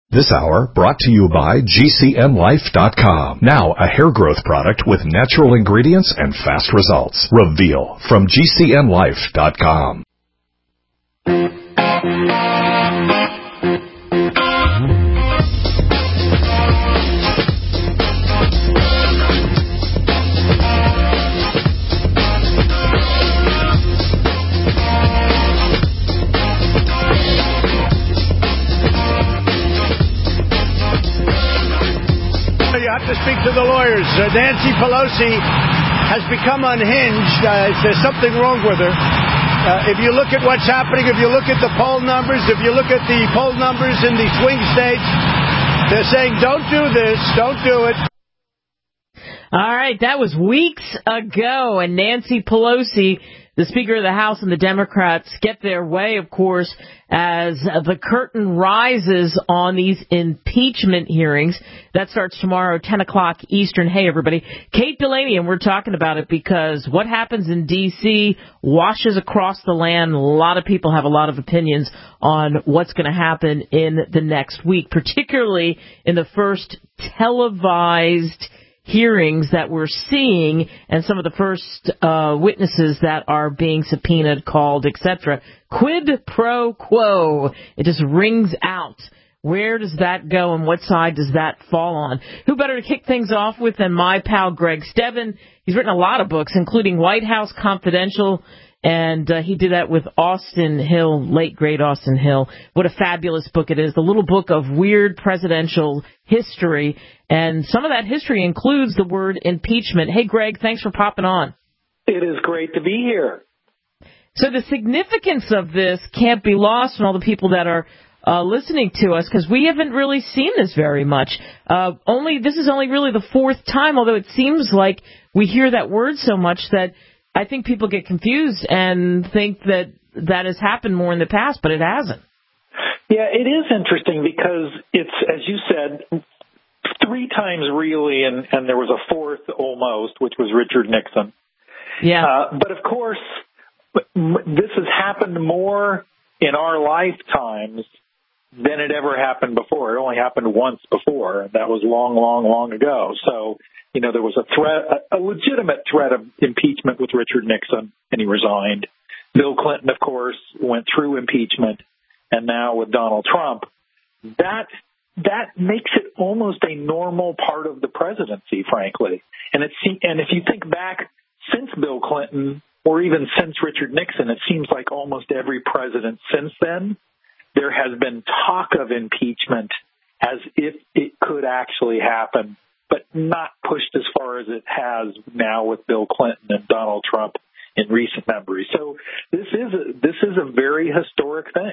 This hour brought to you by GCNLife.com. Now a hair growth product with natural ingredients and fast results. Reveal from GCNLife.com. To speak to the lawyers. Nancy Pelosi has become unhinged. There's something wrong with her. If you look at what's happening, if you look at the poll numbers, if you look at the poll numbers in the swing states, they're saying, don't do this, don't do it. All right, that was weeks ago, and Nancy Pelosi, the Speaker of the House, and the Democrats get their way, of course, as the curtain rises on these impeachment hearings. That starts tomorrow, 10 o'clock Eastern. Hey, everybody. Kate Delaney, and we're talking about it because what happens in D.C. washes across the land. A lot of people have a lot of opinions on what's going to happen in the next week, particularly in the first televised hearings that we're seeing and some of the first witnesses that are being subpoenaed, called, etc. Quid pro quo. It just rings out. Where does that go and what side does that fall on? Who better to kick things off with than my pal Greg Stebbin? He's written a lot of books, including White House Confidential, and he did that with Austin Hill, late great Austin Hill. What a fabulous book it is. The little book of weird presidential history. And some of that history includes the word impeachment. Hey, Greg, thanks for popping on. It is great to be here. So the significance of this can't be lost on all the people that are listening to us, because we haven't really seen this very much. This is only really the fourth time, although it seems like we hear that word so much that I think people get confused and think that that has happened more in the past, but it hasn't. Yeah, it is interesting because it's, as you said, three times really, and there was a fourth almost, which was Richard Nixon. Yeah. But of course, this has happened more in our lifetimes than it ever happened before. It only happened once before, and that was long, long, long ago. So, there was a legitimate threat of impeachment with Richard Nixon, and he resigned. Bill Clinton, of course, went through impeachment, and now with Donald Trump, that makes it almost a normal part of the presidency, frankly. And if you think back since Bill Clinton, or even since Richard Nixon, it seems like almost every president since then, there has been talk of impeachment as if it could actually happen, but not pushed as far as it has now with Bill Clinton and Donald Trump in recent memory. So this is a very historic thing.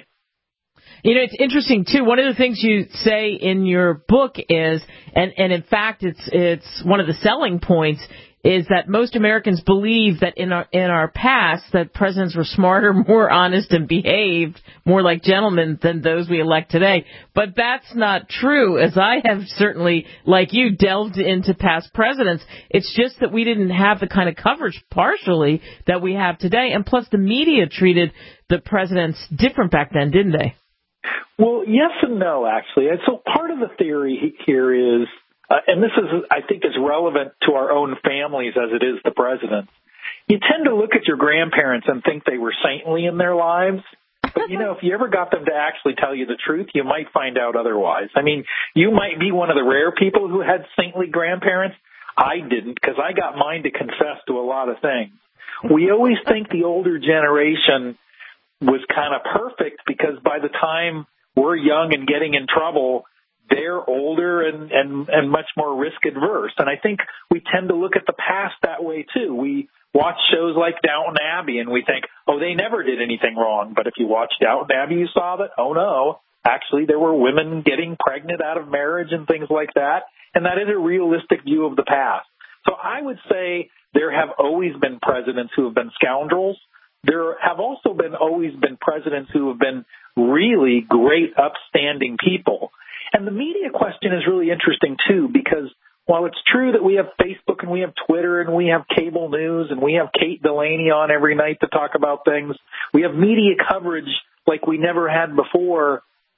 It's interesting, too. One of the things you say in your book is, and in fact, it's one of the selling points, is that most Americans believe that in our past that presidents were smarter, more honest, and behaved more like gentlemen than those we elect today. But that's not true, as I have certainly, like you, delved into past presidents. It's just that we didn't have the kind of coverage, partially, that we have today. And plus, the media treated the presidents different back then, didn't they? Well, yes and no, actually. And so part of the theory here is, and this is, I think, as relevant to our own families as it is the president. You tend to look at your grandparents and think they were saintly in their lives. But, if you ever got them to actually tell you the truth, you might find out otherwise. I mean, you might be one of the rare people who had saintly grandparents. I didn't, because I got mine to confess to a lot of things. We always think the older generation was kind of perfect because by the time we're young and getting in trouble, they're older and much more risk adverse. And I think we tend to look at the past that way, too. We watch shows like Downton Abbey and we think, oh, they never did anything wrong. But if you watch Downton Abbey, you saw that, oh, no, actually there were women getting pregnant out of marriage and things like that. And that is a realistic view of the past. So I would say there have always been presidents who have been scoundrels. There have also always been presidents who have been really great, upstanding people. And the media question is really interesting, too, because while it's true that we have Facebook and we have Twitter and we have cable news and we have Kate Delaney on every night to talk about things, we have media coverage like we never had before,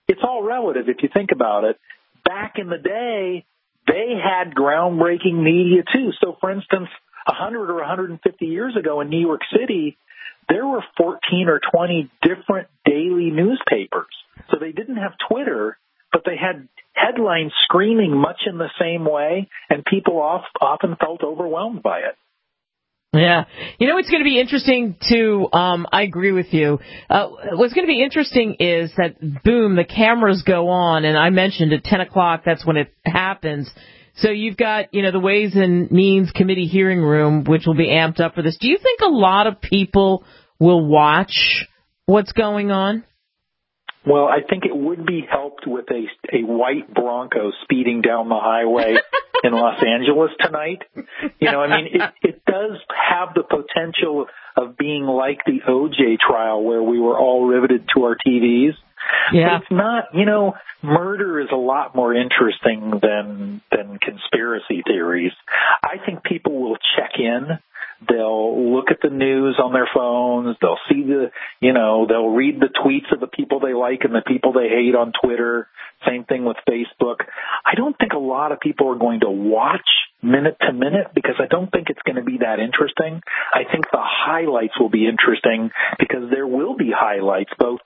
it's all relative if you think about it. Back in the day, they had groundbreaking media too. So, for instance, 100 or 150 years ago in New York City, there were 14 or 20 different daily newspapers. So they didn't have Twitter, but they had headlines screaming much in the same way, and people often felt overwhelmed by it. Yeah. You know, what's going to be interesting, too, I agree with you. What's going to be interesting is that, boom, the cameras go on, and I mentioned at 10 o'clock, that's when it happens. So you've got, the Ways and Means Committee hearing room, which will be amped up for this. Do you think a lot of people will watch what's going on? Well, I think it would be helped with a white Bronco speeding down the highway in Los Angeles tonight. It does have the potential of being like the O.J. trial where we were all riveted to our TVs. Yeah. But it's not, murder is a lot more interesting than conspiracy theories. I think people will check in. They'll look at the news on their phones. They'll see they'll read the tweets of the people they like and the people they hate on Twitter. Same thing with Facebook. I don't think a lot of people are going to watch minute to minute because I don't think it's going to be that interesting. I think the highlights will be interesting because there will be highlights both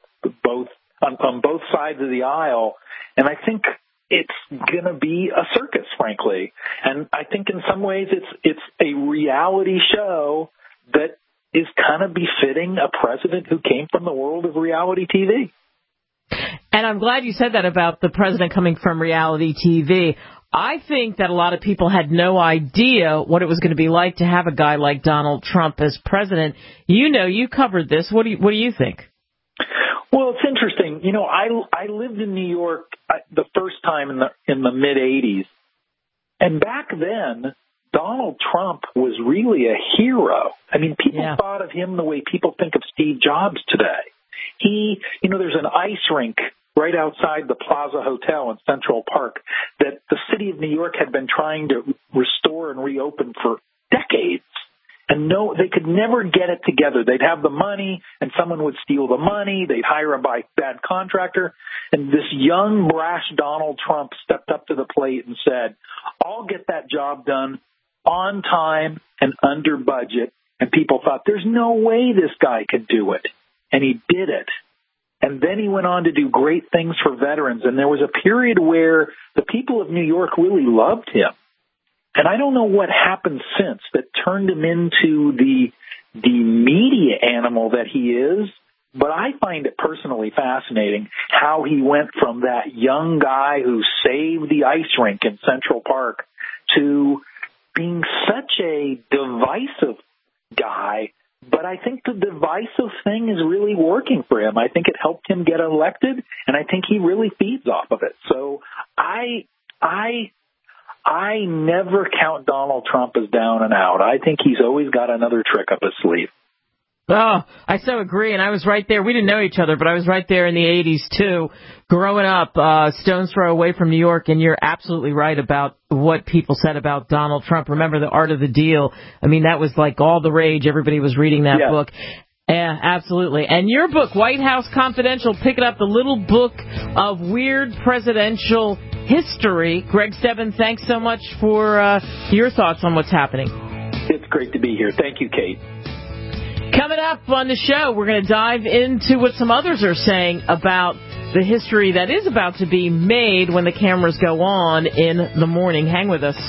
on both sides of the aisle. And I think it's going to be a circus, frankly. And I think in some ways it's a reality show that is kind of befitting a president who came from the world of reality TV. And I'm glad you said that about the president coming from reality TV. I think that a lot of people had no idea what it was going to be like to have a guy like Donald Trump as president. You covered this. What do you think? Well, it's interesting. I lived in New York the first time in the mid-'80s. And back then, Donald Trump was really a hero. I mean, people thought of him the way people think of Steve Jobs today. There's an ice rink right outside the Plaza Hotel in Central Park that the city of New York had been trying to restore and reopen for decades. And they could never get it together. They'd have the money, and someone would steal the money. They'd hire a bad contractor. And this young, brash Donald Trump stepped up to the plate and said, I'll get that job done on time and under budget. And people thought, there's no way this guy could do it. And he did it. And then he went on to do great things for veterans. And there was a period where the people of New York really loved him. And I don't know what happened since that turned him into the media animal that he is, but I find it personally fascinating how he went from that young guy who saved the ice rink in Central Park to being such a divisive guy. But I think the divisive thing is really working for him. I think it helped him get elected, and I think he really feeds off of it. So I never count Donald Trump as down and out. I think he's always got another trick up his sleeve. Oh, I so agree, and I was right there. We didn't know each other, but I was right there in the 80s, too, growing up, stone's throw away from New York, and you're absolutely right about what people said about Donald Trump. Remember The Art of the Deal? I mean, that was like all the rage. Everybody was reading that book. Yeah, absolutely. And your book, White House Confidential, pick it up, the little book of weird presidential history. Greg Stebbins, thanks so much for your thoughts on what's happening. It's great to be here. Thank you, Kate. Coming up on the show, we're going to dive into what some others are saying about the history that is about to be made when the cameras go on in the morning. Hang with us.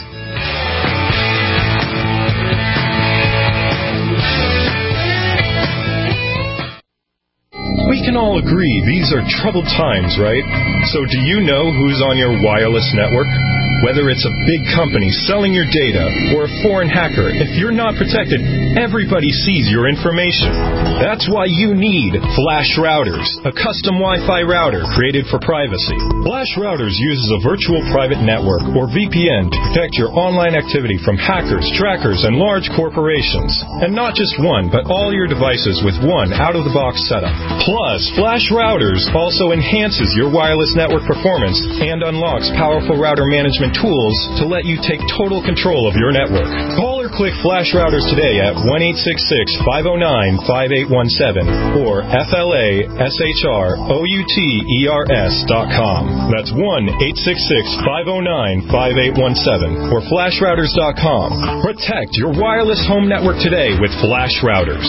We can all agree these are troubled times, right? So do you know who's on your wireless network? Whether it's a big company selling your data or a foreign hacker, if you're not protected, everybody sees your information. That's why you need Flash Routers, a custom Wi-Fi router created for privacy. Flash Routers uses a virtual private network, or VPN, to protect your online activity from hackers, trackers, and large corporations. And not just one, but all your devices with one out-of-the-box setup. Plus, Flash Routers also enhances your wireless network performance and unlocks powerful router management tools to let you take total control of your network. Call or click Flash Routers today at 1-866-509-5817 or FLASHROUTERS.com. That's 1-866-509-5817 or FlashRouters.com. Protect your wireless home network today with Flash Routers.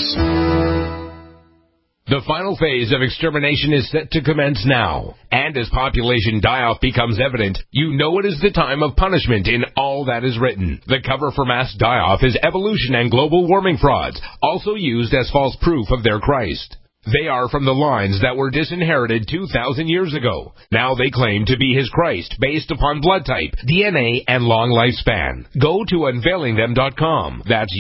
The final phase of extermination is set to commence now. And as population die-off becomes evident, you know it is the time of punishment in all that is written. The cover for mass die-off is evolution and global warming frauds, also used as false proof of their Christ. They are from the lines that were disinherited 2,000 years ago. Now they claim to be his Christ based upon blood type, DNA, and long lifespan. Go to unveilingthem.com. That's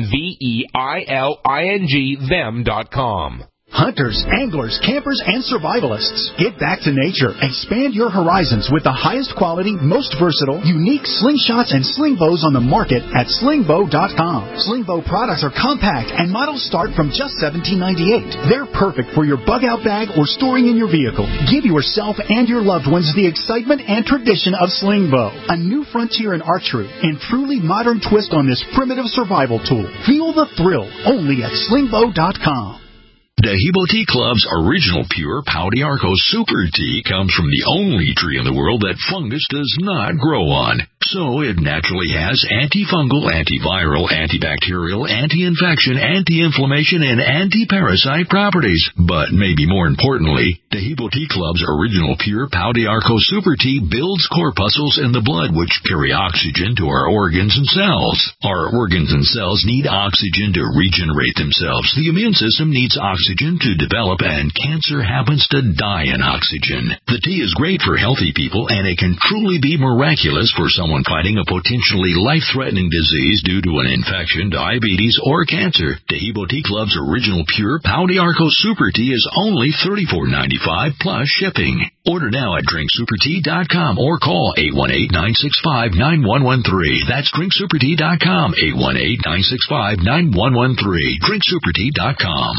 UNVEILING them.com. Hunters, anglers, campers, and survivalists. Get back to nature. Expand your horizons with the highest quality, most versatile, unique slingshots and sling bows on the market at slingbow.com. Slingbow products are compact and models start from just $17.98. They're perfect for your bug-out bag or storing in your vehicle. Give yourself and your loved ones the excitement and tradition of Slingbow, a new frontier in archery and truly modern twist on this primitive survival tool. Feel the thrill only at slingbow.com. Dehibo Tea Club's original pure Pau d'Arco Super Tea comes from the only tree in the world that fungus does not grow on. So it naturally has antifungal, antiviral, antibacterial, anti-infection, anti-inflammation, and anti-parasite properties. But maybe more importantly, Dehibo Tea Club's original pure Pau d'Arco Super Tea builds corpuscles in the blood which carry oxygen to our organs and cells. Our organs and cells need oxygen to regenerate themselves. The immune system needs oxygen to develop, and cancer happens to die in oxygen. The tea is great for healthy people, and it can truly be miraculous for someone fighting a potentially life-threatening disease due to an infection, diabetes, or cancer. Dehibo Tea Club's original pure Pau d'Arco Super Tea is only $34.95 plus shipping. Order now at drinksupertea.com or call 818-965-9113. That's drinksupertea.com, 818-965-9113. drinksupertea.com.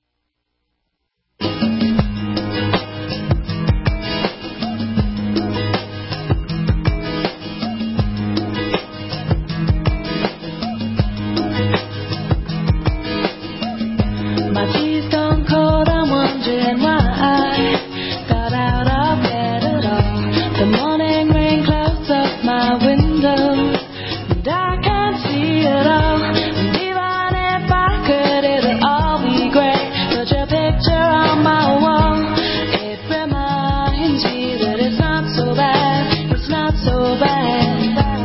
My tea's gone cold, I'm wondering why I got out of bed at all. The morning rain clouds up my window, and I can't see it all. And even if I could, it'd all be great. Put your picture on my wall. It reminds me that it's not so bad. It's not so bad.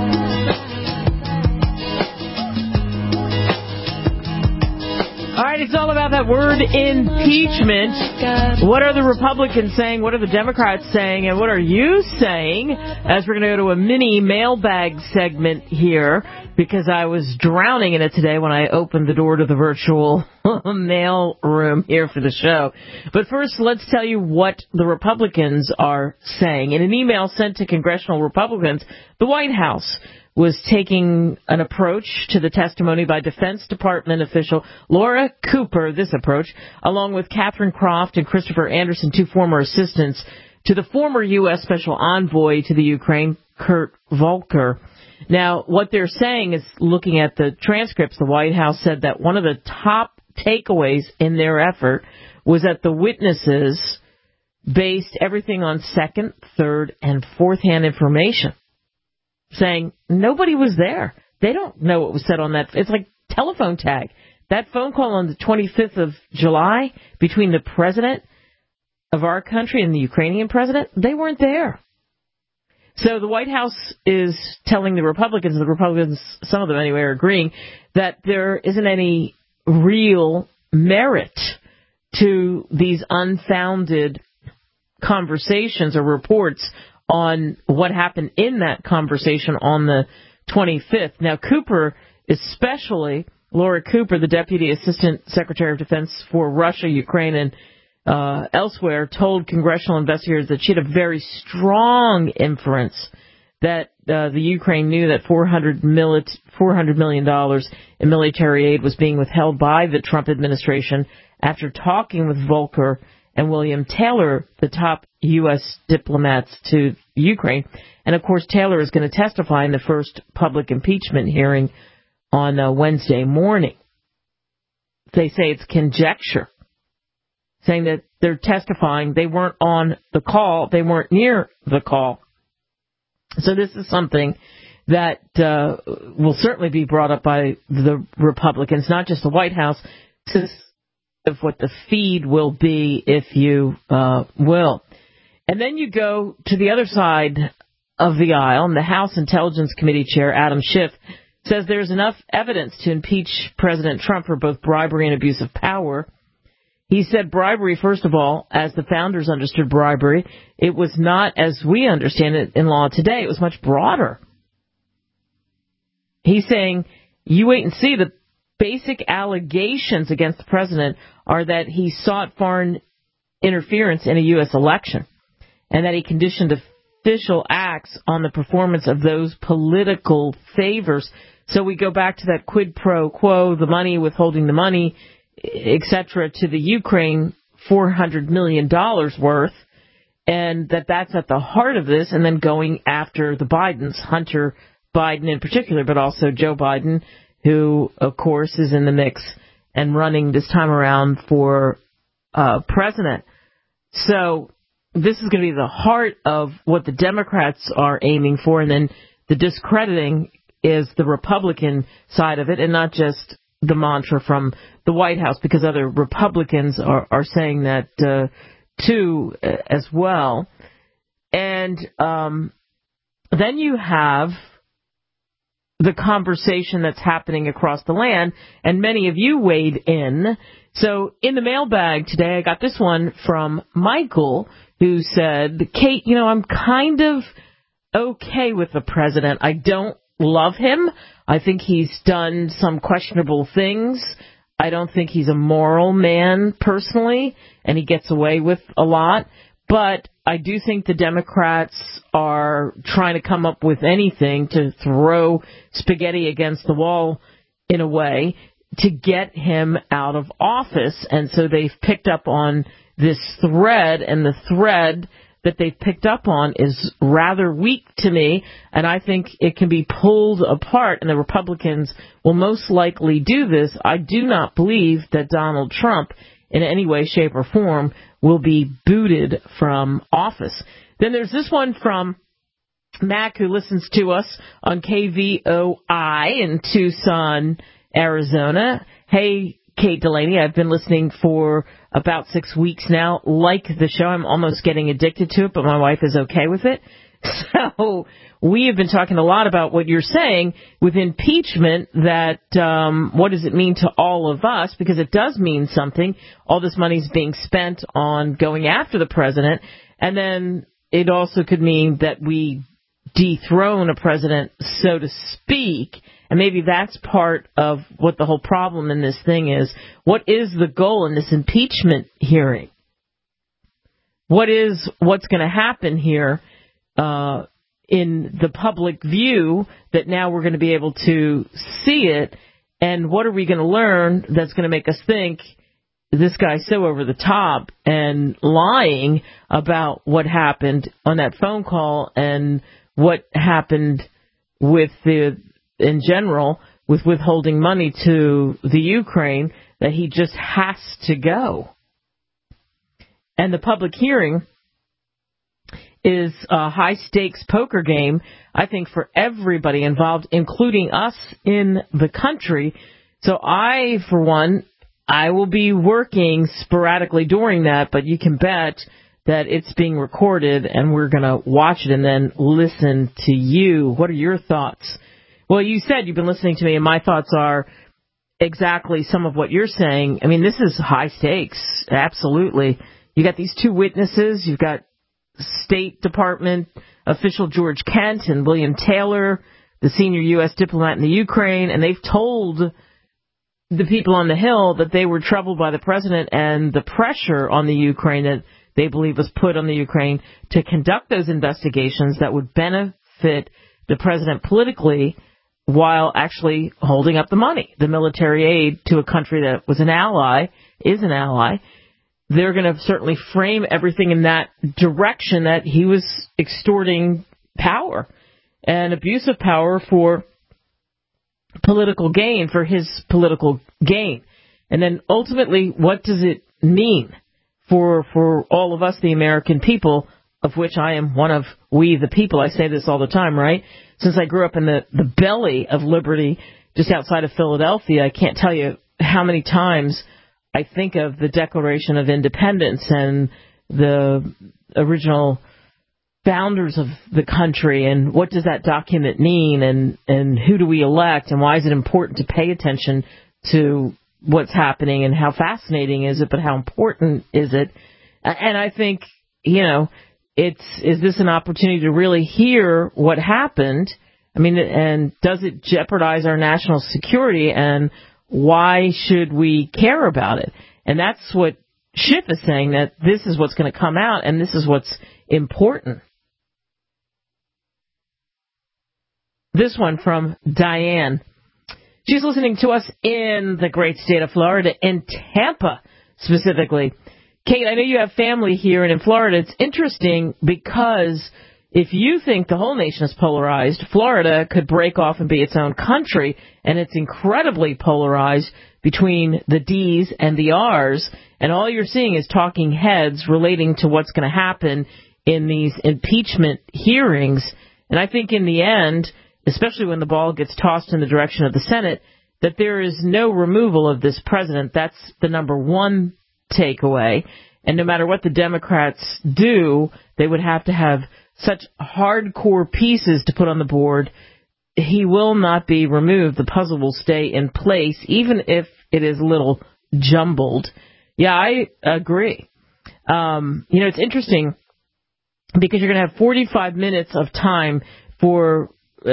All right, it's all about that word impeachment. What are the Republicans saying? What are the Democrats saying? And what are you saying? As we're going to go to a mini mailbag segment here, because I was drowning in it today when I opened the door to the virtual mail room here for the show. But first, let's tell you what the Republicans are saying. In an email sent to congressional Republicans, the White House was taking an approach to the testimony by Defense Department official Laura Cooper, this approach, along with Catherine Croft and Christopher Anderson, two former assistants to the former U.S. Special Envoy to the Ukraine, Kurt Volker. Now, what they're saying is, looking at the transcripts, the White House said that one of the top takeaways in their effort was that the witnesses based everything on second, third, and fourth-hand information, saying nobody was there. They don't know what was said on that. It's like telephone tag. That phone call on the 25th of July between the president of our country and the Ukrainian president, they weren't there. So the White House is telling the Republicans, some of them anyway, are agreeing that there isn't any real merit to these unfounded conversations or reports on what happened in that conversation on the 25th. Now, Cooper, especially Laura Cooper, the Deputy Assistant Secretary of Defense for Russia, Ukraine, and elsewhere, told congressional investigators that she had a very strong inference that the Ukraine knew that $400 million in military aid was being withheld by the Trump administration after talking with Volker and William Taylor, the top U.S. diplomats to Ukraine. And, of course, Taylor is going to testify in the first public impeachment hearing on Wednesday morning. They say it's conjecture, saying that they're testifying. They weren't on the call. They weren't near the call. So this is something that will certainly be brought up by the Republicans, not just the White House, of what the feed will be, if you will. And then you go to the other side of the aisle, and the House Intelligence Committee Chair, Adam Schiff, says there's enough evidence to impeach President Trump for both bribery and abuse of power. He said bribery, first of all, as the founders understood bribery, it was not as we understand it in law today. It was much broader. He's saying, you wait and see. The basic allegations against the president are that he sought foreign interference in a U.S. election and that he conditioned official acts on the performance of those political favors. So we go back to that quid pro quo, the money, withholding the money, etc., to the Ukraine, $400 million worth, and that's at the heart of this, and then going after the Bidens, Hunter Biden in particular, but also Joe Biden, who, of course, is in the mix and running this time around for president. So this is going to be the heart of what the Democrats are aiming for, and then the discrediting is the Republican side of it, and not just the mantra from the White House, because other Republicans are saying that too as well. And then you have the conversation that's happening across the land, and many of you weighed in. So in the mailbag today, I got this one from Michael, who said, Kate, I'm kind of okay with the president. I don't love him. I think he's done some questionable things. I don't think he's a moral man personally, and he gets away with a lot. But I do think the Democrats are trying to come up with anything to throw spaghetti against the wall, in a way, to get him out of office. And so they've picked up on this thread, and the thread that they've picked up on is rather weak to me, and I think it can be pulled apart, and the Republicans will most likely do this. I do not believe that Donald Trump, in any way, shape, or form, will be booted from office. Then there's this one from Mac, who listens to us on KVOI in Tucson, Arizona. Hey, Kate Delaney, I've been listening for about 6 weeks now. Like the show. I'm almost getting addicted to it, but my wife is okay with it. So we have been talking a lot about what you're saying with impeachment, that what does it mean to all of us? Because it does mean something. All this money is being spent on going after the president, and then it also could mean that we dethrone a president, so to speak. And maybe that's part of what the whole problem in this thing is. What is the goal in this impeachment hearing? What's going to happen here in the public view, that now we're going to be able to see it? And what are we going to learn that's going to make us think this guy's so over the top and lying about what happened on that phone call and what happened with in general, with withholding money to the Ukraine, that he just has to go. And the public hearing is a high-stakes poker game, I think, for everybody involved, including us in the country. So I, for one, I will be working sporadically during that, but you can bet that it's being recorded, and we're going to watch it and then listen to you. What are your thoughts? Well, you said you've been listening to me, and my thoughts are exactly some of what you're saying. I mean, this is high stakes, absolutely. You got these two witnesses. You've got State Department official George Kent and William Taylor, the senior U.S. diplomat in the Ukraine, and they've told the people on the Hill that they were troubled by the president and the pressure on the Ukraine that they believe was put on the Ukraine to conduct those investigations that would benefit the president politically, while actually holding up the money, the military aid to a country that was an ally, is an ally. they're going to certainly frame everything in that direction, that he was extorting power and abuse of power for political gain, for his political gain. And then ultimately, what does it mean for all of us, the American people, of which I am one of we the people? I say this all the time, right? Since I grew up in the belly of liberty, just outside of Philadelphia, I can't tell you how many times I think of the Declaration of Independence and the original founders of the country, and what does that document mean, and who do we elect, and why is it important to pay attention to what's happening, and how fascinating is it, but how important is it? And I think, is this an opportunity to really hear what happened? I mean, and does it jeopardize our national security, and why should we care about it? And that's what Schiff is saying, that this is what's going to come out, and this is what's important. This one from Diane. She's listening to us in the great state of Florida, in Tampa specifically. Kate, I know you have family here, and in Florida it's interesting because if you think the whole nation is polarized, Florida could break off and be its own country, and it's incredibly polarized between the D's and the R's, and all you're seeing is talking heads relating to what's going to happen in these impeachment hearings. And I think in the end, especially when the ball gets tossed in the direction of the Senate, that there is no removal of this president. That's the number one takeaway. And no matter what the Democrats do, they would have to have such hardcore pieces to put on the board. He will not be removed. The puzzle will stay in place, even if it is a little jumbled. Yeah, I agree. It's interesting because you're going to have 45 minutes of time for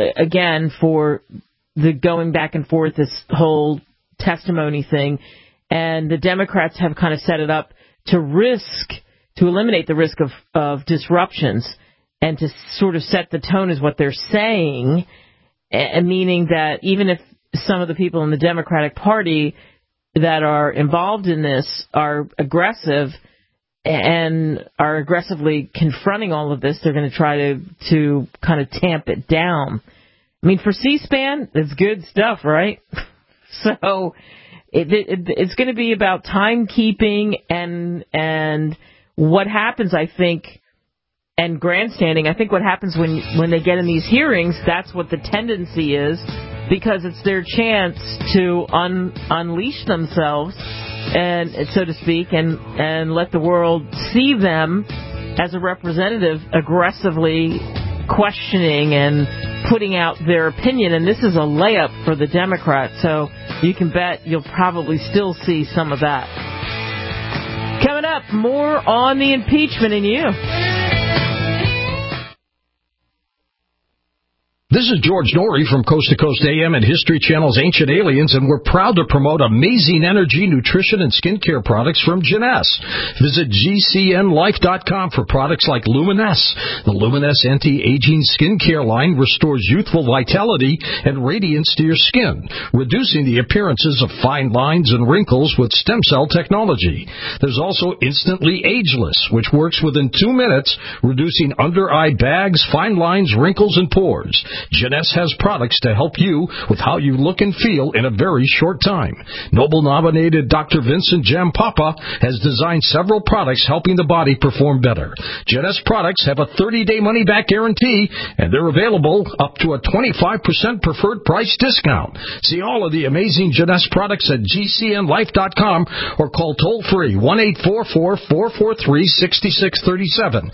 the going back and forth, this whole testimony thing. And the Democrats have kind of set it up to eliminate the risk of disruptions, and to sort of set the tone is what they're saying, meaning that even if some of the people in the Democratic Party that are involved in this are aggressive and are aggressively confronting all of this, they're going to try to kind of tamp it down. I mean, for C-SPAN, it's good stuff, right? So it's going to be about timekeeping and what happens, I think, and grandstanding. I think what happens when they get in these hearings, that's what the tendency is, because it's their chance to unleash themselves, and so to speak, and let the world see them as a representative aggressively questioning and putting out their opinion. And this is a layup for the Democrats, so you can bet you'll probably still see some of that. Coming up, more on the impeachment and you. This is George Norrie from Coast to Coast AM and History Channel's Ancient Aliens, and we're proud to promote amazing energy, nutrition, and skincare products from Jeunesse. Visit GCNLife.com for products like Luminesce. The Luminesce anti-aging skincare line restores youthful vitality and radiance to your skin, reducing the appearances of fine lines and wrinkles with stem cell technology. There's also Instantly Ageless, which works within 2 minutes, reducing under-eye bags, fine lines, wrinkles, and pores. Jeunesse has products to help you with how you look and feel in a very short time. Nobel-nominated Dr. Vincent Jampapa has designed several products helping the body perform better. Jeunesse products have a 30-day money-back guarantee, and they're available up to a 25% preferred price discount. See all of the amazing Jeunesse products at GCNLife.com or call toll-free 1-844-443-6637,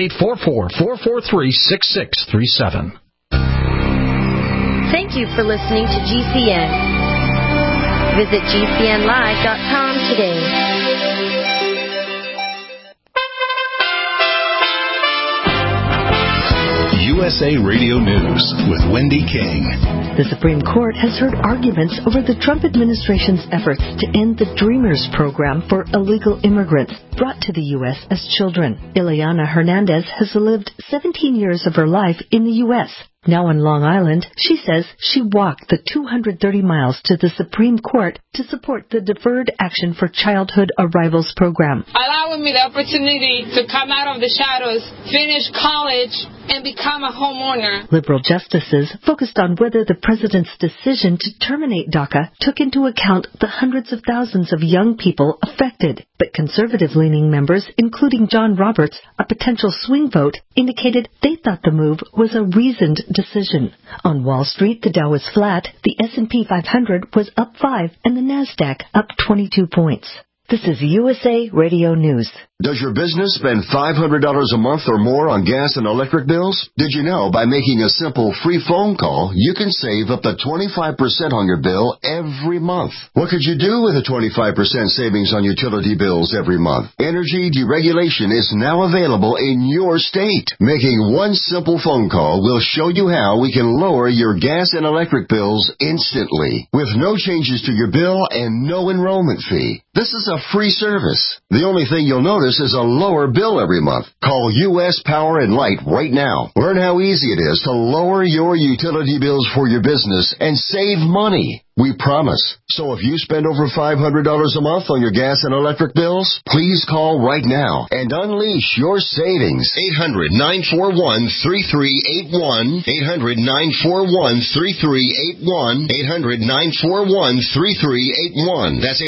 1-844-443-6637. Thank you for listening to GCN. Visit GCNlive.com today. USA Radio News with Wendy King. The Supreme Court has heard arguments over the Trump administration's efforts to end the Dreamers program for illegal immigrants brought to the U.S. as children. Ileana Hernandez has lived 17 years of her life in the U.S. Now on Long Island, she says she walked the 230 miles to the Supreme Court to support the Deferred Action for Childhood Arrivals program. Allowing me the opportunity to come out of the shadows, finish college, and become a homeowner. Liberal justices focused on whether the president's decision to terminate DACA took into account the hundreds of thousands of young people affected. But conservative-leaning members, including John Roberts, a potential swing vote, indicated they thought the move was a reasoned decision. On Wall Street, the Dow was flat, the S&P 500 was up 5, and the Nasdaq up 22 points. This is USA Radio News. Does your business spend $500 a month or more on gas and electric bills? Did you know by making a simple free phone call, you can save up to 25% on your bill every month? What could you do with a 25% savings on utility bills every month? Energy deregulation is now available in your state. Making one simple phone call will show you how we can lower your gas and electric bills instantly, with no changes to your bill and no enrollment fee. This is a free service. The only thing you'll notice is a lower bill every month. Call U.S. Power and Light right now. Learn how easy it is to lower your utility bills for your business and save money. We promise. So if you spend over $500 a month on your gas and electric bills, please call right now and unleash your savings. 800-941-3381. 800-941-3381. 800-941-3381. That's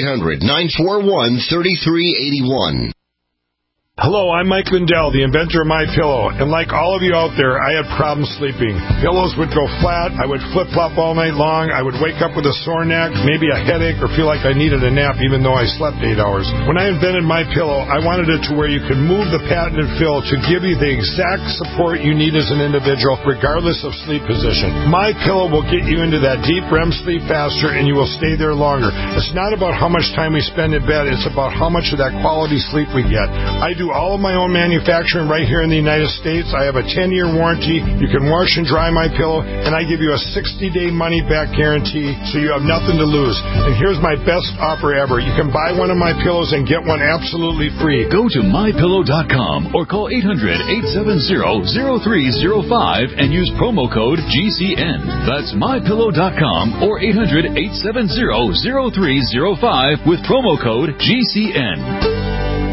800-941-3381. Hello, I'm Mike Lindell, the inventor of MyPillow, and like all of you out there, I had problems sleeping. Pillows would go flat, I would flip-flop all night long, I would wake up with a sore neck, maybe a headache, or feel like I needed a nap even though I slept 8 hours. When I invented MyPillow, I wanted it to where you could move the patented fill to give you the exact support you need as an individual, regardless of sleep position. MyPillow will get you into that deep REM sleep faster, and you will stay there longer. It's not about how much time we spend in bed, it's about how much of that quality sleep we get. I do all of my own manufacturing right here in the United States. I have a 10-year warranty. You can wash and dry my pillow, and I give you a 60-day money-back guarantee, so you have nothing to lose. And here's my best offer ever. You can buy one of my pillows and get one absolutely free. Go to MyPillow.com or call 800-870-0305 and use promo code GCN. That's MyPillow.com or 800-870-0305 with promo code GCN.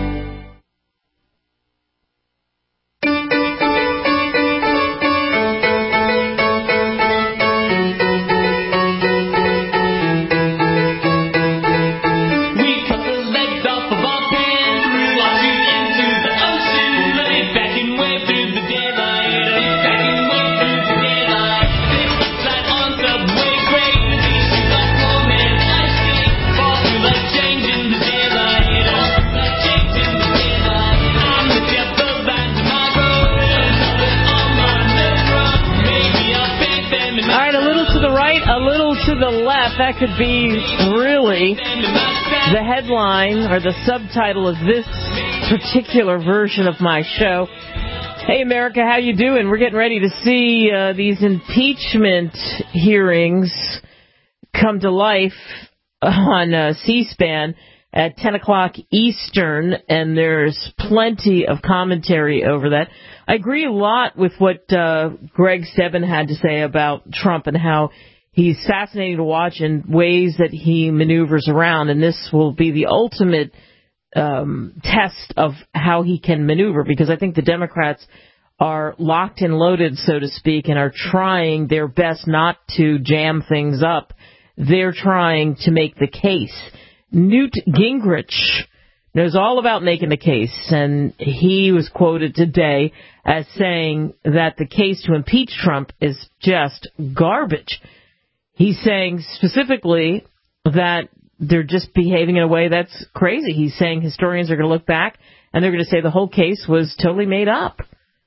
That could be really the headline or the subtitle of this particular version of my show. Hey, America, how you doing? We're getting ready to see these impeachment hearings come to life on C-SPAN at 10 o'clock Eastern, and there's plenty of commentary over that. I agree a lot with what Greg Stebbin had to say about Trump and how he's fascinating to watch in ways that he maneuvers around, and this will be the ultimate test of how he can maneuver, because I think the Democrats are locked and loaded, so to speak, and are trying their best not to jam things up. They're trying to make the case. Newt Gingrich knows all about making the case, and he was quoted today as saying that the case to impeach Trump is just garbage. He's saying specifically that they're just behaving in a way that's crazy. He's saying historians are going to look back and they're going to say the whole case was totally made up.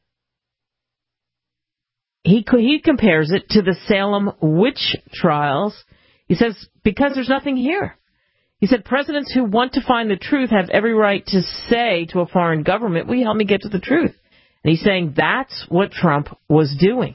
He compares it to the Salem witch trials. He says, because there's nothing here. He said, presidents who want to find the truth have every right to say to a foreign government, will you help me get to the truth? And he's saying that's what Trump was doing.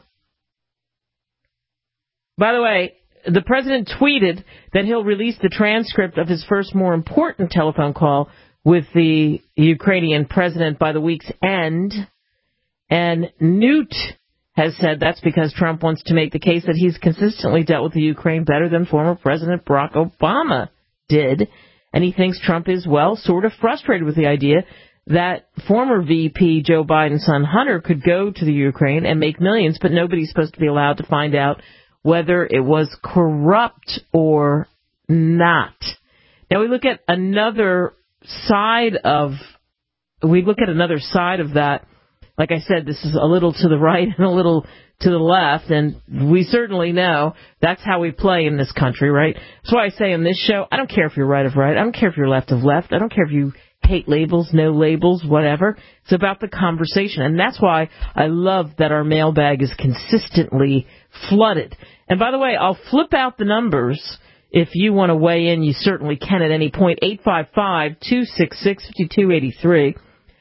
By the way, the president tweeted that he'll release the transcript of his first more important telephone call with the Ukrainian president by the week's end. And Newt has said that's because Trump wants to make the case that he's consistently dealt with the Ukraine better than former President Barack Obama did. And he thinks Trump is, well, sort of frustrated with the idea that former VP Joe Biden's son Hunter could go to the Ukraine and make millions, but nobody's supposed to be allowed to find out whether it was corrupt or not. Now we look at another side of that. Like I said, this is a little to the right and a little to the left, and we certainly know that's how we play in this country, right? That's why I say on this show, I don't care if you're right of right, I don't care if you're left of left, I don't care if you hate labels, no labels, whatever. It's about the conversation, and that's why I love that our mailbag is consistently flooded. And by the way, I'll flip out the numbers. If you want to weigh in, you certainly can at any point. 855-266-5283.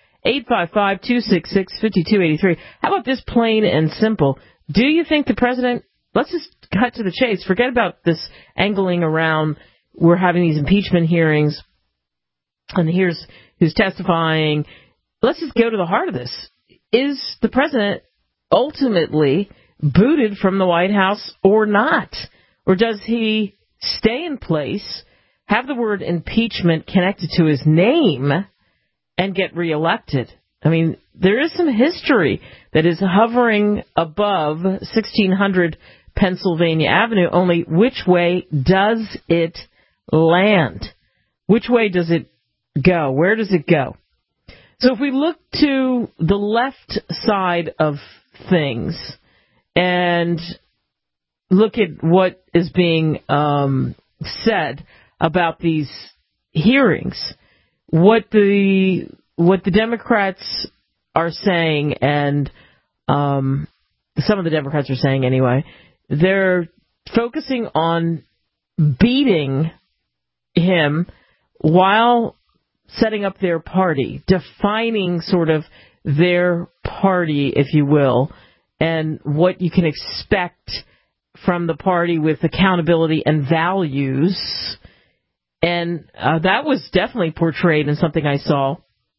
855-266-5283. How about this plain and simple? Do you think the president, let's just cut to the chase, forget about this angling around, we're having these impeachment hearings, and here's who's testifying. Let's just go to the heart of this. Is the president ultimately booted from the White House or not? Or does he stay in place, have the word impeachment connected to his name, and get reelected? I mean, there is some history that is hovering above 1600 Pennsylvania Avenue, only which way does it land? Which way does it go? Where does it go? So if we look to the left side of things and look at what is being said about these hearings, what the Democrats are saying, and some of the Democrats are saying anyway, they're focusing on beating him while setting up their party, defining sort of their party, if you will, and what you can expect from the party with accountability and values. And that was definitely portrayed in something I saw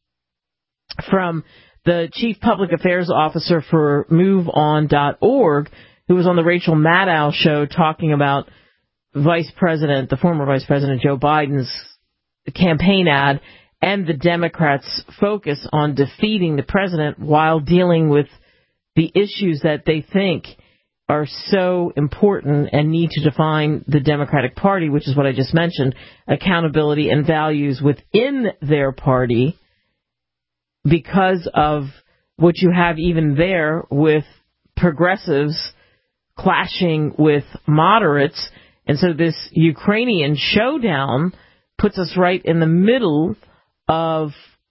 from the chief public affairs officer for MoveOn.org, who was on the Rachel Maddow show talking about the former Vice President Joe Biden's campaign ad and the Democrats' focus on defeating the president while dealing with the issues that they think are so important and need to define the Democratic Party, which is what I just mentioned, accountability and values within their party, because of what you have even there with progressives clashing with moderates. And so this Ukrainian showdown puts us right in the middle of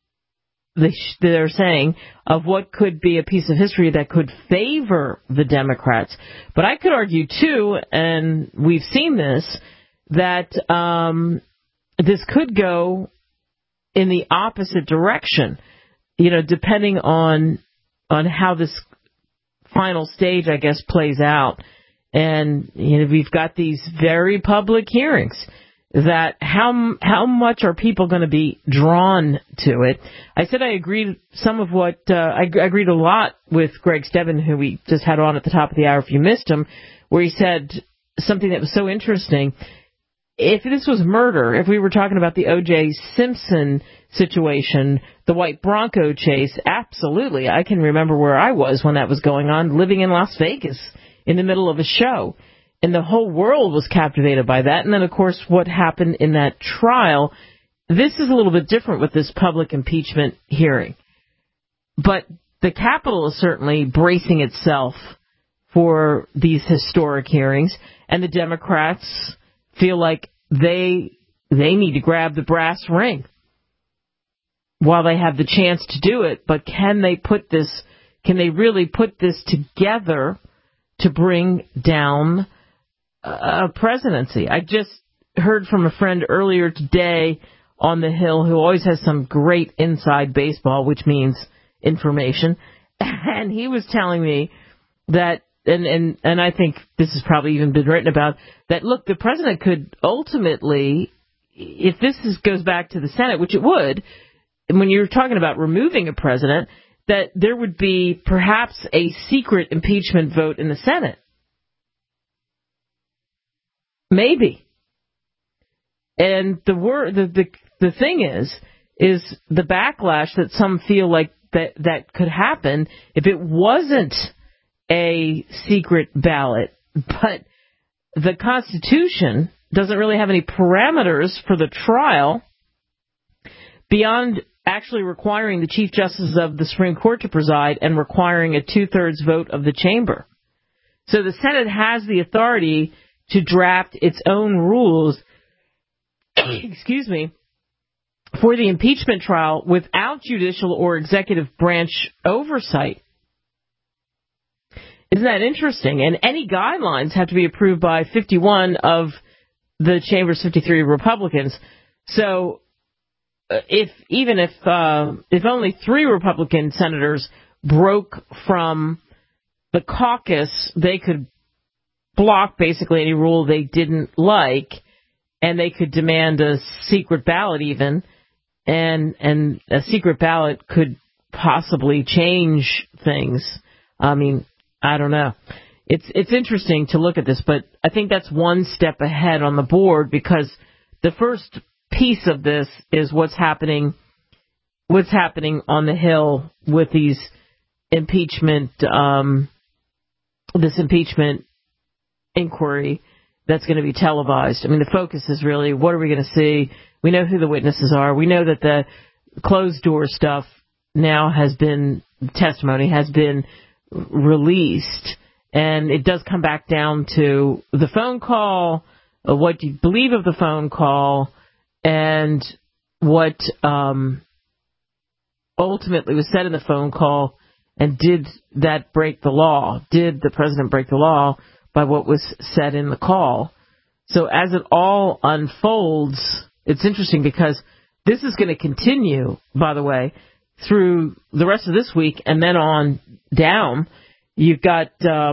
they're saying, of what could be a piece of history that could favor the Democrats. But I could argue, too, and we've seen this, that this could go in the opposite direction, depending on how this final stage, I guess, plays out. And, we've got these very public hearings. That how much are people going to be drawn to it? I said I agreed I agreed a lot with Greg Stebbin, who we just had on at the top of the hour if you missed him, where he said something that was so interesting. If this was murder, if we were talking about the O.J. Simpson situation, the white Bronco chase, absolutely. I can remember where I was when that was going on, living in Las Vegas in the middle of a show. And the whole world was captivated by that. And then, of course, what happened in that trial. This is a little bit different with this public impeachment hearing. But the Capitol is certainly bracing itself for these historic hearings. And the Democrats feel like they need to grab the brass ring while they have the chance to do it. But can they really put this together to bring down a presidency? I just heard from a friend earlier today on the Hill who always has some great inside baseball, which means information, and he was telling me that, and I think this has probably even been written about, that look, the president could ultimately, if this goes back to the Senate, which it would, when you're talking about removing a president, that there would be perhaps a secret impeachment vote in the Senate. Maybe. And the thing is the backlash that some feel like that could happen if it wasn't a secret ballot, but the Constitution doesn't really have any parameters for the trial beyond actually requiring the Chief Justice of the Supreme Court to preside and requiring a 2/3 vote of the chamber. So the Senate has the authority to draft its own rules, excuse me, for the impeachment trial without judicial or executive branch oversight. Isn't that interesting? And any guidelines have to be approved by 51 of the chamber's 53 Republicans. So if only 3 Republican senators broke from the caucus, they could block basically any rule they didn't like, and they could demand a secret ballot even, and a secret ballot could possibly change things. I mean, I don't know. It's interesting to look at this, but I think that's one step ahead on the board, because the first piece of this is what's happening on the Hill with these impeachment, this impeachment inquiry that's going to be televised. I mean, the focus is really, what are we going to see? We know who the witnesses are. We know that the closed door stuff now testimony has been released, and it does come back down to the phone call, what you believe of the phone call, and what ultimately was said in the phone call, and did that break the law? Did the president break the law by what was said in the call? So as it all unfolds, it's interesting because this is going to continue, by the way, through the rest of this week and then on down. You've got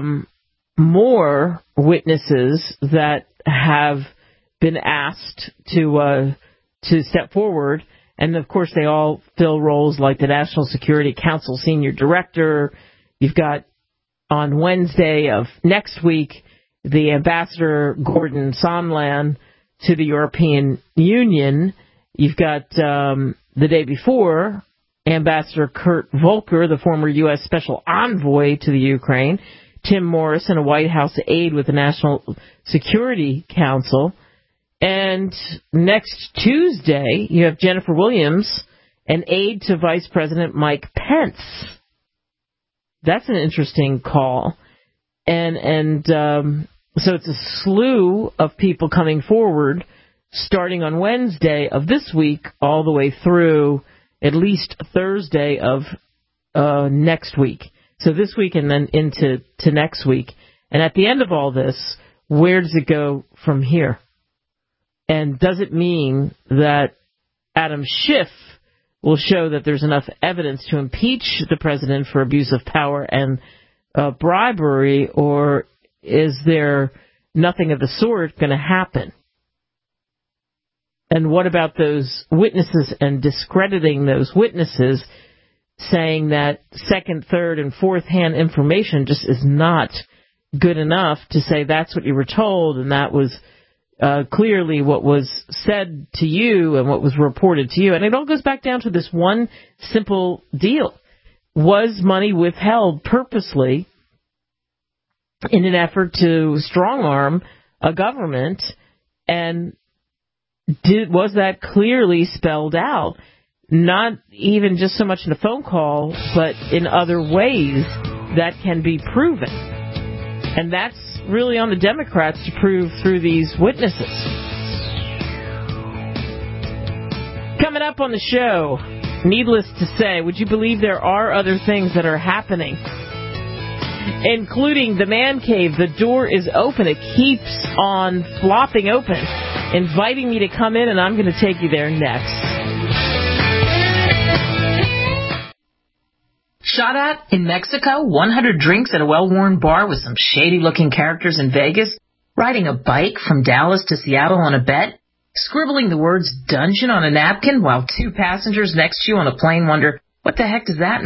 more witnesses that have been asked to step forward, and of course they all fill roles like the National Security Council Senior Director. You've got on Wednesday of next week the Ambassador Gordon Sondland to the European Union. You've got the day before Ambassador Kurt Volker, the former U.S. Special Envoy to the Ukraine, Tim Morrison, a White House aide with the National Security Council. And next Tuesday, you have Jennifer Williams, an aide to Vice President Mike Pence. That's an interesting call. And so it's a slew of people coming forward, starting on Wednesday of this week all the way through at least Thursday of next week. So this week and then into next week. And at the end of all this, where does it go from here? And does it mean that Adam Schiff will show that there's enough evidence to impeach the president for abuse of power and bribery, or is there nothing of the sort going to happen? And what about those witnesses and discrediting those witnesses, saying that second, third, and fourth-hand information just is not good enough to say that's what you were told and that was clearly what was said to you and what was reported to you? And it all goes back down to this one simple deal. Was money withheld purposely in an effort to strong-arm a government, and was that clearly spelled out? Not even just so much in a phone call, but in other ways that can be proven. And that's really on the Democrats to prove through these witnesses. Coming up on the show, needless to say, would you believe there are other things that are happening? Including the man cave. The door is open. It keeps on flopping open, inviting me to come in, and I'm going to take you there next. Shot at in Mexico, 100 drinks at a well-worn bar with some shady-looking characters in Vegas, riding a bike from Dallas to Seattle on a bet, scribbling the words dungeon on a napkin while 2 passengers next to you on a plane wonder, what the heck does that mean?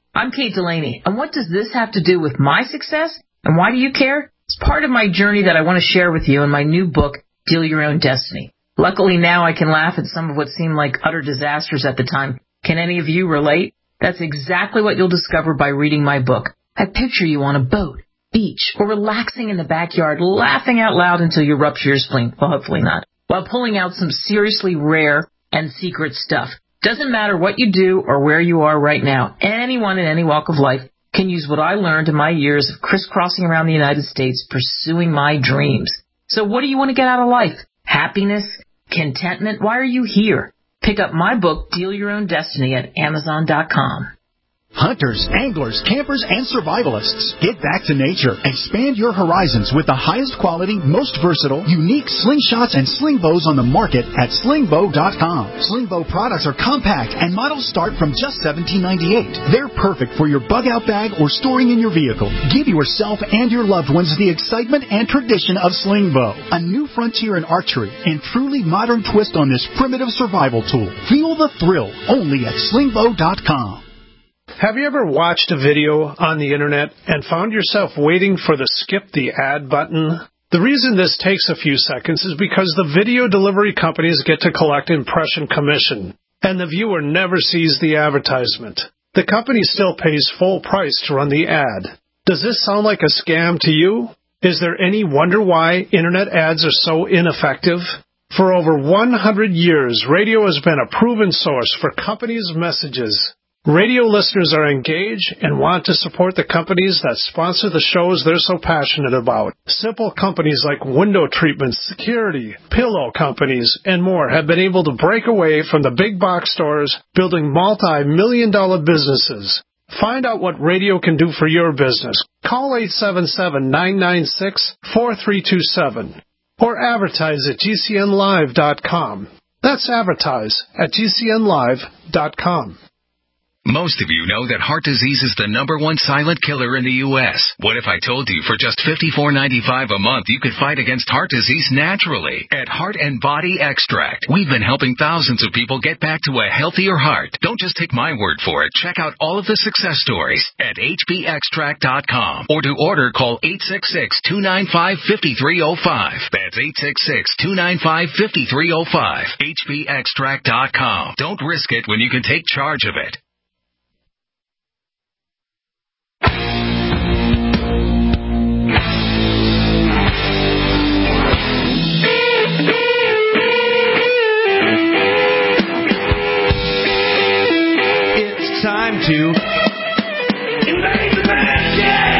I'm Kate Delaney, and what does this have to do with my success, and why do you care? It's part of my journey that I want to share with you in my new book, Deal Your Own Destiny. Luckily now I can laugh at some of what seemed like utter disasters at the time. Can any of you relate? That's exactly what you'll discover by reading my book. I picture you on a boat, beach, or relaxing in the backyard, laughing out loud until you rupture your spleen. Well, hopefully not. While pulling out some seriously rare and secret stuff. Doesn't matter what you do or where you are right now. Anyone in any walk of life can use what I learned in my years of crisscrossing around the United States pursuing my dreams. So what do you want to get out of life? Happiness? Contentment? Why are you here? Pick up my book, Deal Your Own Destiny, at Amazon.com. Hunters, anglers, campers, and survivalists, get back to nature. Expand your horizons with the highest quality, most versatile, unique slingshots and sling bows on the market at slingbow.com. Slingbow products are compact and models start from just $17.98. They're perfect for your bug-out bag or storing in your vehicle. Give yourself and your loved ones the excitement and tradition of Slingbow, a new frontier in archery and truly modern twist on this primitive survival tool. Feel the thrill only at slingbow.com. Have you ever watched a video on the internet and found yourself waiting for the skip the ad button? The reason this takes a few seconds is because the video delivery companies get to collect impression commission, and the viewer never sees the advertisement. The company still pays full price to run the ad. Does this sound like a scam to you? Is there any wonder why internet ads are so ineffective? For over 100 years, radio has been a proven source for companies' messages. Radio listeners are engaged and want to support the companies that sponsor the shows they're so passionate about. Simple companies like window treatment, security, pillow companies, and more have been able to break away from the big box stores, building multi-million-dollar businesses. Find out what radio can do for your business. Call 877-996-4327 or advertise at GCNlive.com. That's advertise at GCNlive.com. Most of you know that heart disease is the #1 silent killer in the U.S. What if I told you for just $54.95 a month you could fight against heart disease naturally? At Heart and Body Extract, we've been helping thousands of people get back to a healthier heart. Don't just take my word for it. Check out all of the success stories at hbextract.com. Or to order, call 866-295-5305. That's 866-295-5305. hbextract.com. Don't risk it when you can take charge of it. It's time to invade the man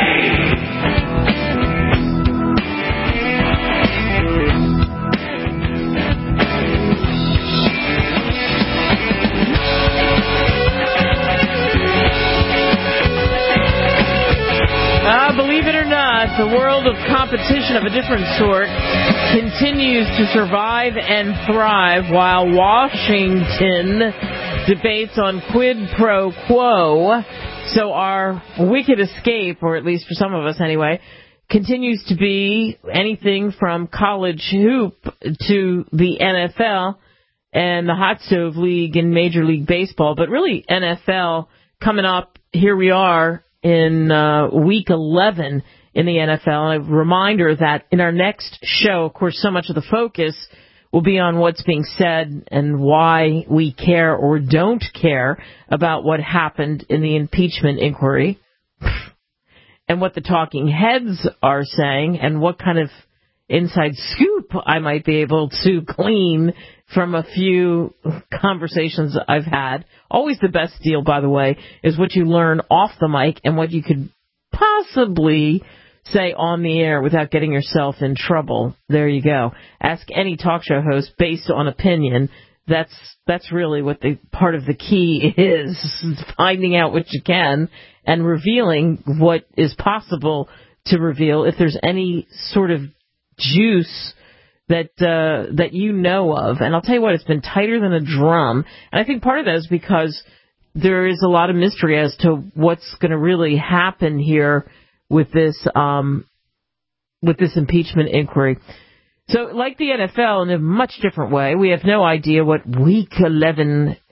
Believe it or not, the world of competition of a different sort continues to survive and thrive while Washington debates on quid pro quo. So our wicked escape, or at least for some of us anyway, continues to be anything from college hoop to the NFL and the hot stove league in Major League Baseball. But really, NFL coming up, here we are in week 11 in the NFL. And a reminder that in our next show, of course, so much of the focus will be on what's being said and why we care or don't care about what happened in the impeachment inquiry and what the talking heads are saying and what kind of inside scoop I might be able to glean from a few conversations I've had. Always the best deal, by the way, is what you learn off the mic and what you could possibly say on the air without getting yourself in trouble. There you go. Ask any talk show host based on opinion. That's really what the part of the key is, finding out what you can and revealing what is possible to reveal if there's any sort of juice that you know of. And I'll tell you what, it's been tighter than a drum. And I think part of that is because there is a lot of mystery as to what's going to really happen here with this impeachment inquiry. So like the NFL in a much different way, we have no idea what week 11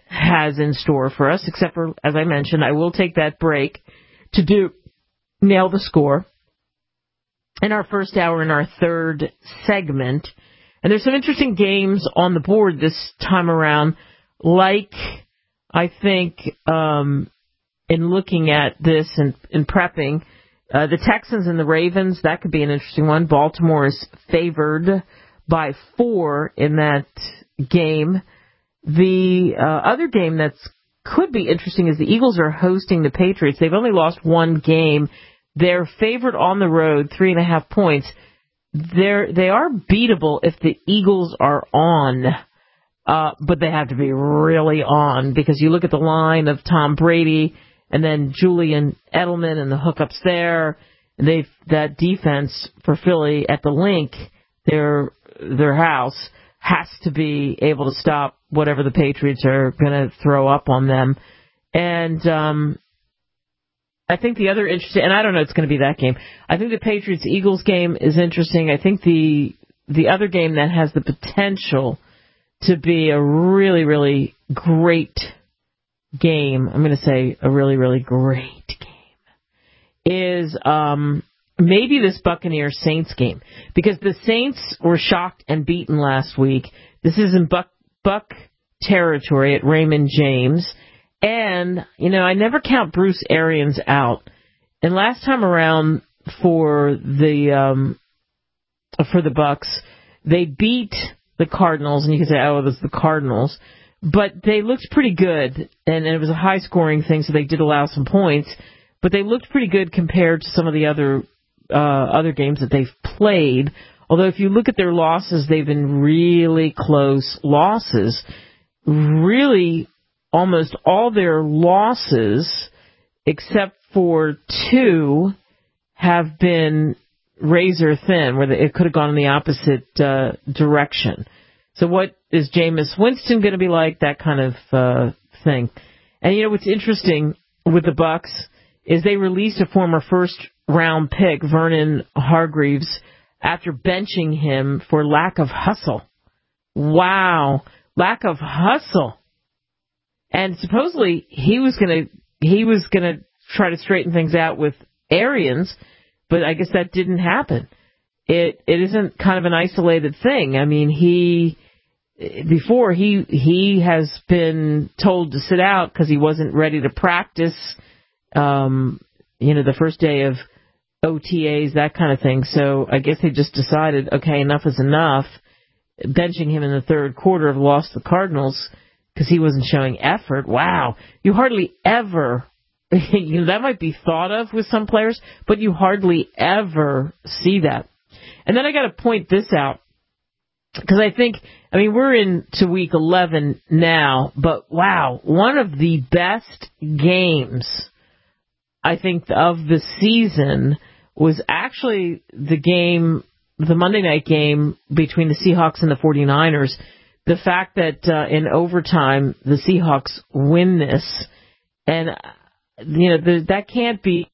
has in store for us, except for, as I mentioned, I will take that break to Nail the Score in our first hour in our third segment. And there's some interesting games on the board this time around, like I think in looking at this and in prepping, the Texans and the Ravens, that could be an interesting one. Baltimore is favored by 4 in that game. The other game that could be interesting is the Eagles are hosting the Patriots. They've only lost one game. They're favored on the road, 3.5 points. They are beatable if the Eagles are on, but they have to be really on, because you look at the line of Tom Brady and then Julian Edelman and the hookups there. That defense for Philly at the Link, their house, has to be able to stop whatever the Patriots are going to throw up on them. And I think the other interesting, and I don't know it's going to be that game, I think the Patriots-Eagles game is interesting. I think the other game that has the potential to be a really, really great game, I'm going to say a really, really great game, is maybe this Buccaneers-Saints game. Because the Saints were shocked and beaten last week. This is in Buck territory at Raymond James. And, I never count Bruce Arians out. And last time around for the Bucks, they beat the Cardinals, and you can say, oh, it was the Cardinals. But they looked pretty good, and it was a high-scoring thing, so they did allow some points. But they looked pretty good compared to some of the other games that they've played. Although if you look at their losses, they've been really close losses. Really, almost all their losses, except for 2, have been razor thin, where it could have gone in the opposite direction. So what is Jameis Winston going to be like? That kind of thing. And what's interesting with the Bucks is they released a former first-round pick, Vernon Hargreaves, after benching him for lack of hustle. Wow, lack of hustle. And supposedly he was gonna try to straighten things out with Arians, but I guess that didn't happen. It isn't kind of an isolated thing. I mean, he has been told to sit out because he wasn't ready to practice. The first day of OTAs, that kind of thing. So I guess they just decided, okay, enough is enough. Benching him in the third quarter have lost the Cardinals because he wasn't showing effort. Wow. You hardly ever, that might be thought of with some players, but you hardly ever see that. And then I got to point this out, because we're into week 11 now, but wow, one of the best games, I think, of the season was actually the Monday night game between the Seahawks and the 49ers. The fact that in overtime the Seahawks win this, and that can't be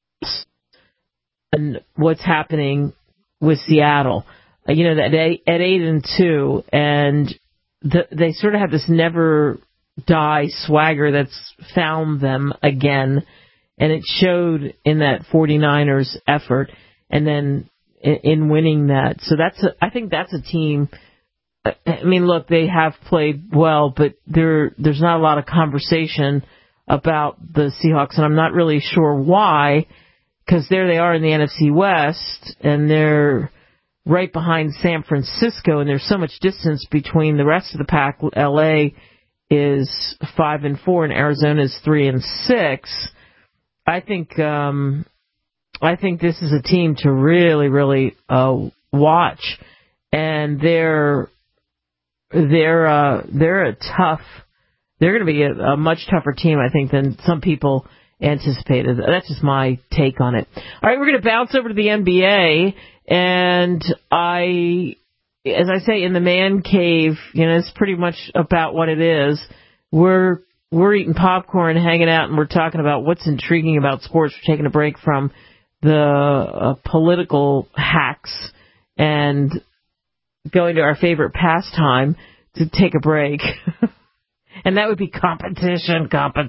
what's happening with Seattle. At 8-2, and they sort of have this never die swagger that's found them again, and it showed in that 49ers effort, and then in winning that. So I think that's a team. Look, they have played well, but there's not a lot of conversation about the Seahawks, and I'm not really sure why, because there they are in the NFC West, and they're right behind San Francisco, and there's so much distance between the rest of the pack. LA is 5-4, and Arizona is 3-6. I think this is a team to really, really watch, and they're going to be a much tougher team, I think, than some people anticipated. That's just my take on it. All right, we're going to bounce over to the NBA, and as I say, in the man cave, it's pretty much about what it is. We're eating popcorn, hanging out, and we're talking about what's intriguing about sports. We're taking a break from the political hacks and going to our favorite pastime to take a break. And that would be competition.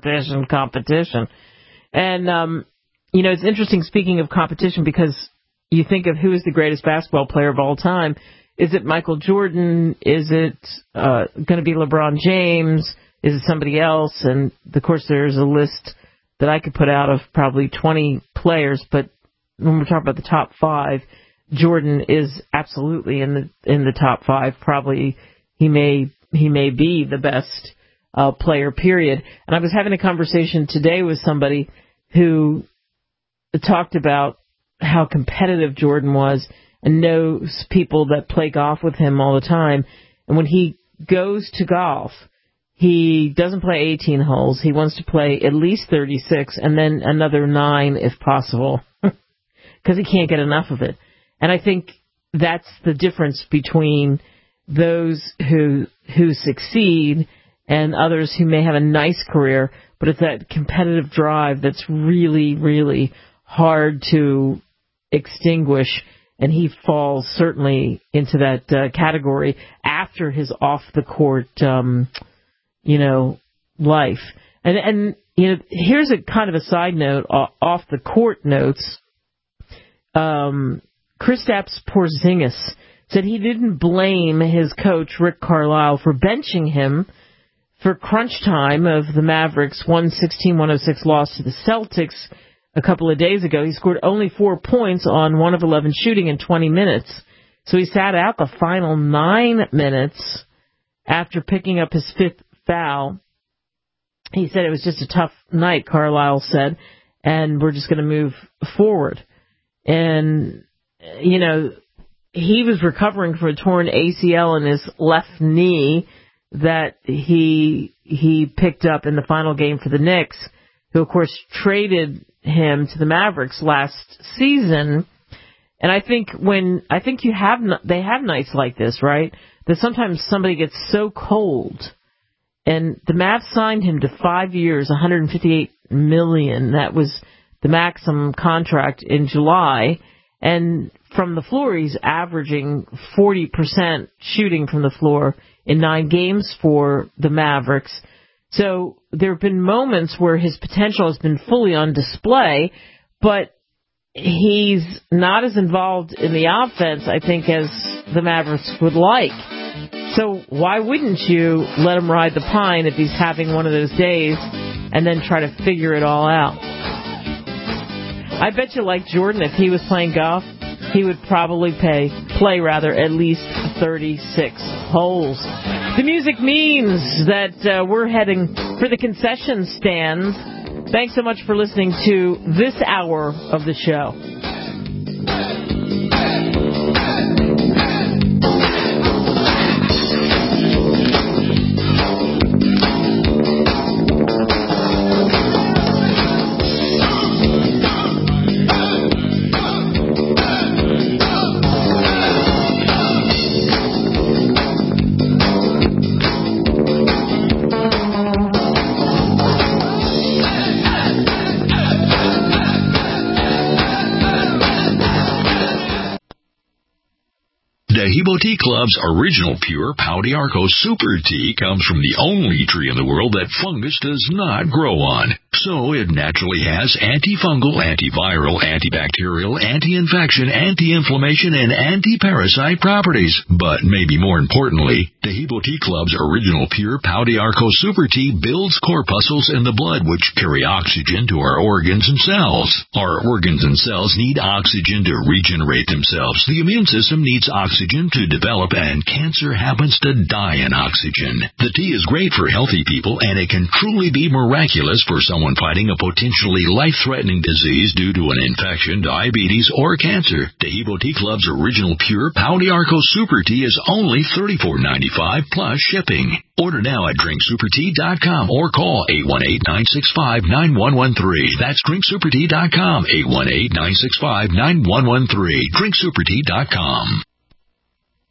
And, it's interesting, speaking of competition, because you think of who is the greatest basketball player of all time. Is it Michael Jordan? Is it going to be LeBron James? Is it somebody else? And, of course, there's a list that I could put out of probably 20 players, but when we're talking about the top 5, Jordan is absolutely in the top 5. Probably he may be the best player, period. And I was having a conversation today with somebody who talked about how competitive Jordan was and knows people that play golf with him all the time. And when he goes to golf, he doesn't play 18 holes. He wants to play at least 36 and then another 9 if possible, because he can't get enough of it. And I think that's the difference between those who succeed and others who may have a nice career, but it's that competitive drive that's really, really hard to extinguish, and he falls certainly into that category after his off-the-court, life. And here's a kind of a side note, off-the-court notes. Kristaps Porzingis said he didn't blame his coach, Rick Carlisle, for benching him for crunch time of the Mavericks' 116-106 loss to the Celtics a couple of days ago. He scored only 4 points on 1 of 11 shooting in 20 minutes. So he sat out the final 9 minutes after picking up his 5th foul. He said it was just a tough night, Carlisle said, and we're just going to move forward. And, he was recovering from a torn ACL in his left knee that he picked up in the final game for the Knicks, who, of course, traded him to the Mavericks last season. And I think they have nights like this, right? That sometimes somebody gets so cold. And the Mavs signed him to 5 years, $158 million. That was the maximum contract in July. And from the floor, he's averaging 40% shooting from the floor in 9 games for the Mavericks. So there have been moments where his potential has been fully on display, but he's not as involved in the offense, I think, as the Mavericks would like. So why wouldn't you let him ride the pine if he's having one of those days and then try to figure it all out? I bet you, like Jordan, if he was playing golf, he would probably play at least 36 holes. The music means that we're heading for the concession stands. Thanks so much for listening to this hour of the show. Taheebo Tea Club's original pure Pau d'Arco Super Tea comes from the only tree in the world that fungus does not grow on. So it naturally has antifungal, antiviral, antibacterial, anti-infection, anti-inflammation, and anti-parasite properties. But maybe more importantly, Taheebo Tea Club's original pure Pau d'Arco Super Tea builds corpuscles in the blood which carry oxygen to our organs and cells. Our organs and cells need oxygen to regenerate themselves. The immune system needs oxygen to develop, and cancer happens to die in oxygen. The tea is great for healthy people, and it can truly be miraculous for someone fighting a potentially life-threatening disease due to an infection, diabetes, or cancer. Taheebo Tea Club's original pure Pau d'Arco Super Tea is only $34.95 plus shipping. Order now at drinksupertea.com or call 818-965-9113. That's drinksupertea.com, 818-965-9113. drinksupertea.com.